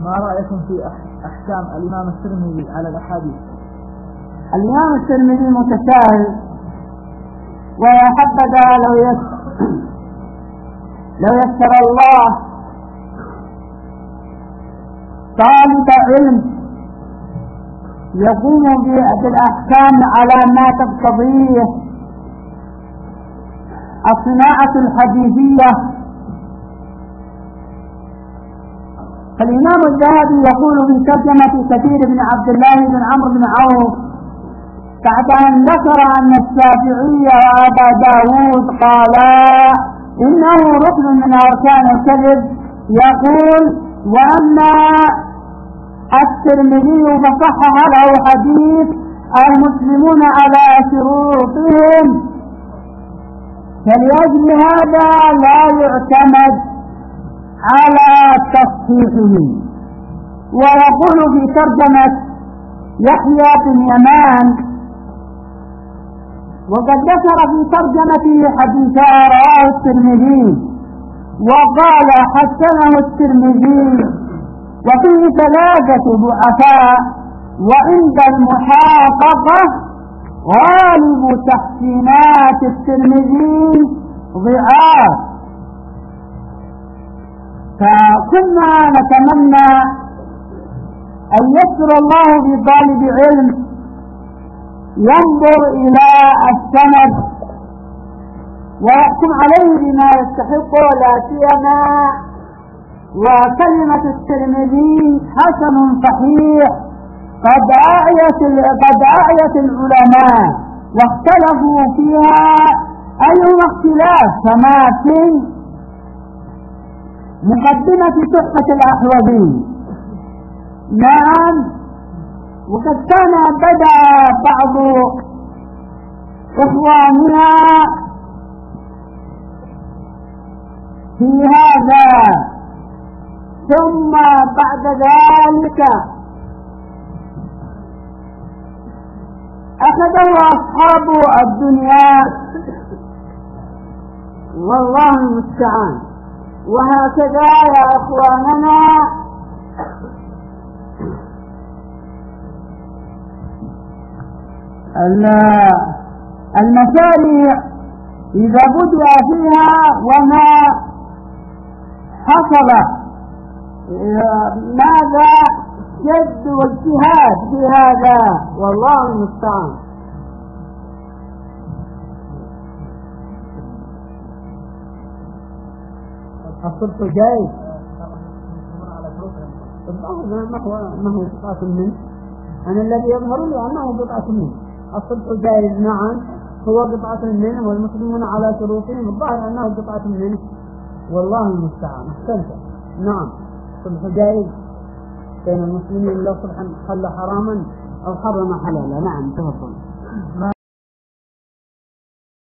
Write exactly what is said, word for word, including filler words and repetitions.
ما رأيكم في أحكام الإمام الترمذي على الأحاديث؟ الإمام الترمذي متساهل، ويا حبذا لو يسر لو يسر الله طالب علم يقوم بالأحكام على ما تقتضيه الصناعة الحديثية. فالإمام الذهبي يقول في ترجمة كثير بن عبد الله بن عمرو بن عوف بعد أن ذكر أن الشافعي وأبا داود قالا إنه ركن من أركان الكذب، يقول وأما الترمذي فصحح له حديث المسلمون على شروطهم، فلأجل هذا لا يعتمد على تصحيحه. ويقول في ترجمة يحيى بن يمان وقد ذكر في ترجمته حديثا رواه الترمذي وقال حسنه الترمذي وفيه ثلاثة ضعفاء، وعند المحققة غالب تحسينات الترمذي ضعاف. فكنا نتمنى أن يسر الله بطالب علم ينظر إلى السند ويحكم عليه بما يستحق، لا سيما وكلمة الترمذي حسن صحيح قد أعيت قد أعيت العلماء واختلفوا فيها أيهما اختلاف، كما في مقدمة تحفة الأحوذي. نعم، وقد كان بدأ بعض إخواننا في هذا، ثم بعد ذلك أخذه أصحاب الدنيا والله المستعان. وهكذا يا أخواننا المشاريع إذا بدأ فيها وما حصل ماذا جد واجتهاد في هذا والله المستعان. الصدق جاي ما هو ما هو قطعة منه، أنا الذي يظهر لي أنه قطعة منه. الصدق جائز نعم، هو قطعة منه والمسلمون على شروطهم، الظاهر أنه قطعة منه والله المستعان. أحسنت، نعم الصلح جائز بين المسلمين، لو صلحا حل حراما أو حرم حلالا. نعم تفضل.